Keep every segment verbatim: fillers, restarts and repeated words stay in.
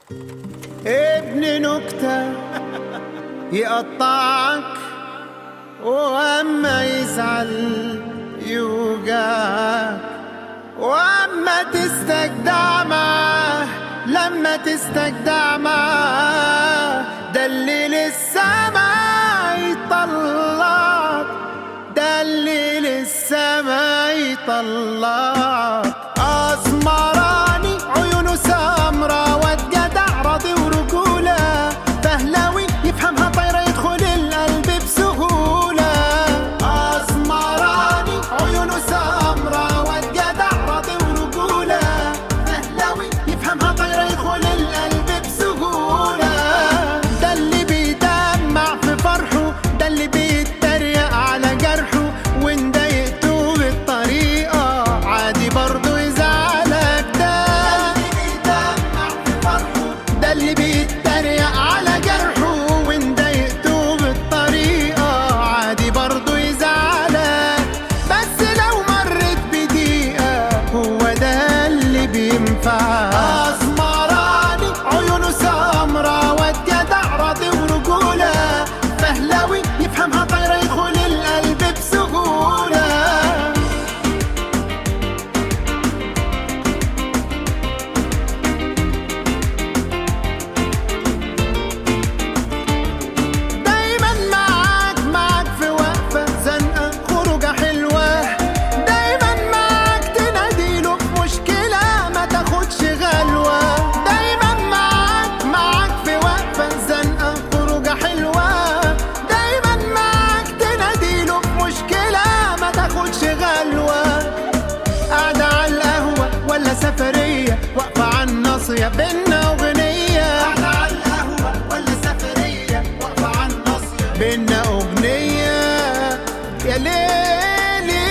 ابن نكتة يقطعك وأما يزعل يوجعك، وأما تستجدع معاه لما تستجدع معاه ده اللي لسه ما يطلعك، ده اللي لسه ما يطلعك. أسمراني عيونه سمرة واد جدع راضي ورجولة، فهلاوي يفهمها طايرة يدخل القلب بسهولة. أسمراني عيونه سمرة واد جدع راضي ورجولة، فهلاوي يفهمها طايرة يدخل القلب بسهولة. ده اللي بيدمع في فرحه، ده اللي بيتريق على جرحه، وإن ضايقته بالطريقة عادي برضه يزعلك. ده اللي بيدمع في فرحه، ده اللي بيتريق على جرحه، وإن ضايقته بالطريقة عادي برضه يزعلك. بس لو مرت بدقيقة هو ده اللي بينفعك. أسمراني عيونه سمرة واد جدع راضي ورجولة، فهلاوي يفهمها طايرة يدخل القلب بسهولة. دايما معاك معاك في وقفة زنقة خروجة حلوة، دايما معاك تناديله في مشكلة ما تاخدش غلوة. دايما معاك معاك في وقفة زنقة خروجة حلوة، دايما معاك تناديله في مشكلة ما تاخدش غلوة. قاعدة على القهوة ولا سفرية واقفة على الناصية بينا أغنية، قاعدة على القهوة ولا سفرية واقفة على الناصية بينا أغنية. يا ليلي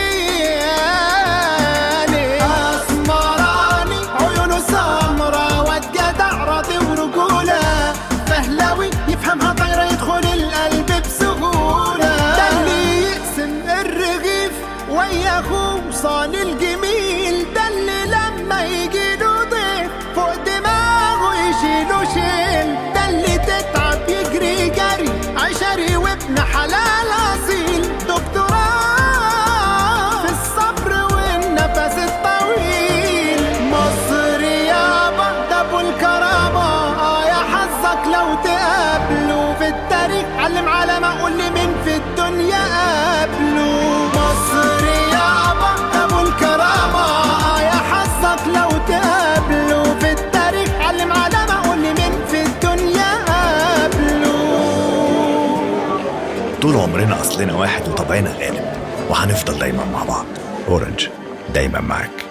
يا ليلي. أسمراني عيونه سمرة واد جدع راضي ورجولة، فهلاوي يفهمها طايرة يدخل القلب بسهولة. ده اللي يقسم الرغيف ويا أخوه صان الجميل، ده اللي لما يجيله ضيف فوق دماغه يشيله شيل، ده اللي تتعب يجري جري عشري وابن حلال أصيل، دكتوراه في الصبر والنفس الطويل. مصر يابا ده أبو الكرامة، آه يا حظك لو تقابله في التاريخ، علم على ما قول لي مين في الدنيا قابله. مصر يابا ده أبو الكرامة، آه يا حظك لو تقابله في التاريخ، علم على ما قول لي مين في الدنيا قابله. طول عمرنا أصلنا واحد وطبعنا غالب، وهنفضل دايما مع بعض. أورنج دايما معاك.